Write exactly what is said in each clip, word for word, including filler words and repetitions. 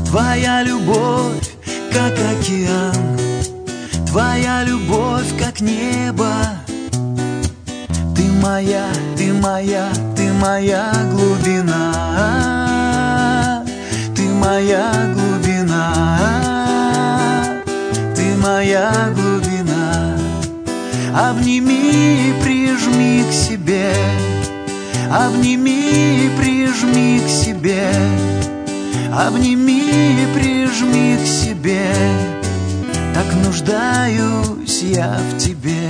Твоя любовь, как океан, твоя любовь, как небо. Ты моя, ты моя, ты моя глубина. Ты моя глубина. Ты моя глубина. Обними и прижми к себе. Обними и прижми к себе. Обними и прижми к себе. Так нуждаюсь я в тебе.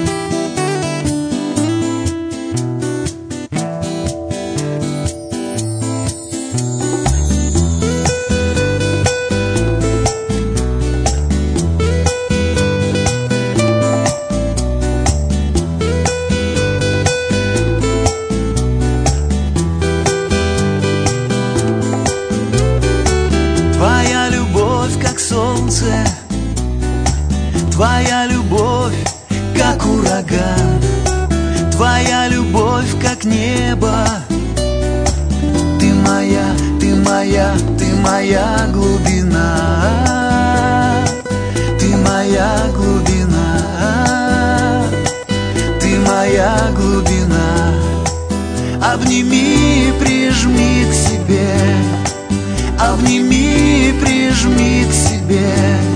Твоя любовь, как солнце, твоя любовь, как ураган, твоя любовь, как небо. Ты моя, ты моя, ты моя глубина. Ты моя глубина. Ты моя глубина. Обними и прижми к себе. Обними и прижми к себе.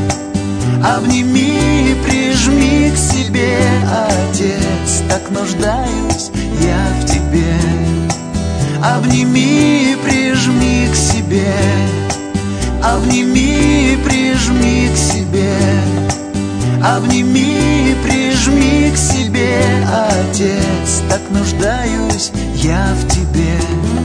Обними и прижми к себе, Отец, так нуждаюсь я в тебе. Обними и прижми к себе. Обними и прижми к себе. Обними и прижми к себе, Отец, так нуждаюсь я в тебе.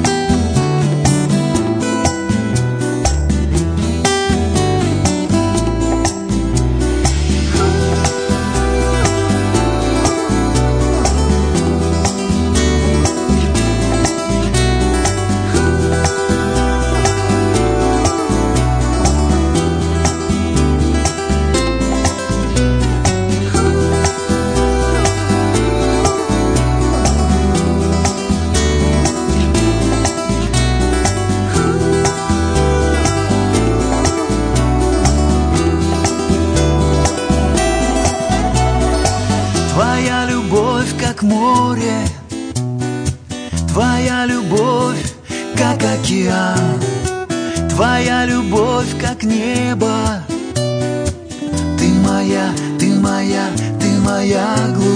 Твоя любовь, как море, твоя любовь, как океан, твоя любовь, как небо. Ты моя, ты моя, ты моя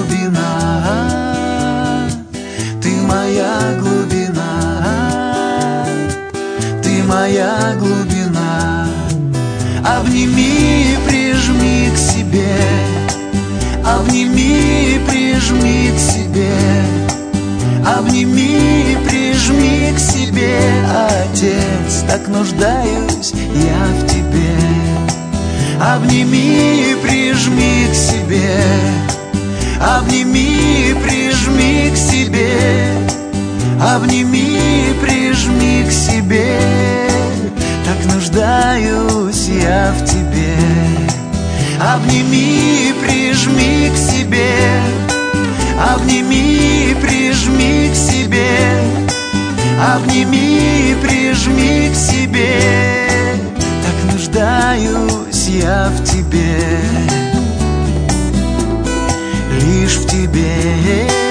глубина. Ты моя глубина. Ты моя глубина. Обними и прижми к себе. Обними и прижми к себе. Обними и прижми к себе, Отец, так нуждаюсь я в тебе. Обними и прижми к себе. Обними и прижми к себе. Обними и прижми к себе. Так нуждаюсь я в тебе. Обними и прижми к себе. Обними и прижми к себе. Обними и прижми к себе. Так нуждаюсь я в тебе. Лишь в тебе.